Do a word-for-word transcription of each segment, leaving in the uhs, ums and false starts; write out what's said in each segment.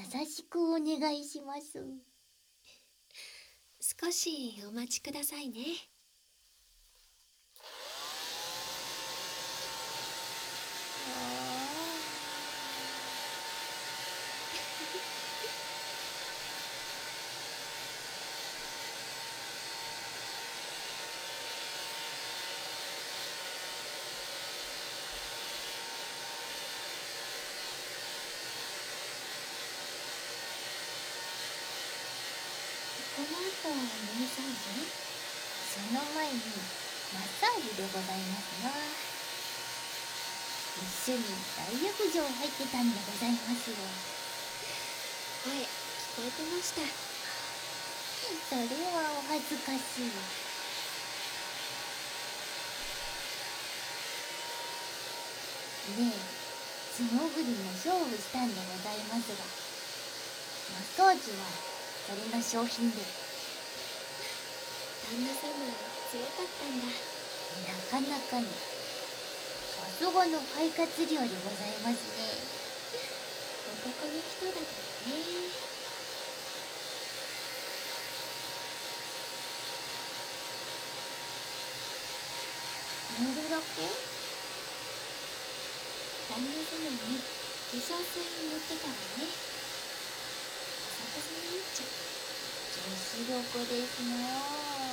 しくお願いします。 少しお待ちくださいね。 この後何さんじ？その前にマッサージでございますな。一緒に大浴場入ってたんでございますよ。 声聞こえてました。 それはお恥ずかしい。ねえ、素潜りの勝負したんでございますが、マッサージはそれの商品で。 旦那様強かったんだ。 なかなかに。さすがの肺活量でございますね。 男の人だからね。 塗るだけ？ 旦那様に化粧水塗ってたわね。お逆さまになっちゃう。 女子力ですなあ。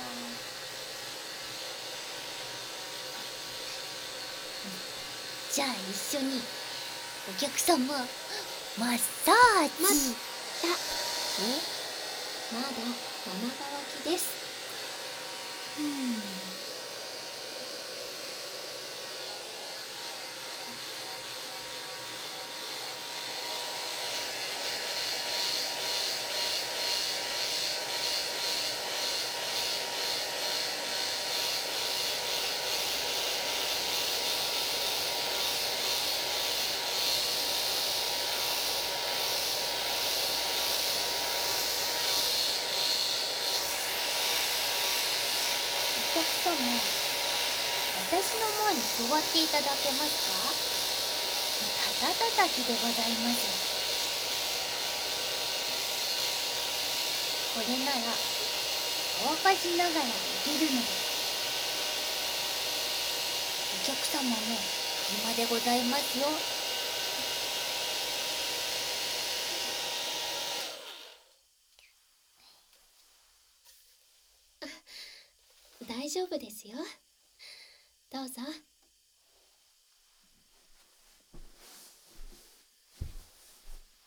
じゃあ一緒にお客様マッサージ。 待ったえまだ生乾きです。 うん。お客様、私の前に座っていただけますか？たたたたきでございます。これなら乾かしながらできるので。お客様も暇でございますよ。 大丈夫ですよ。どうぞ。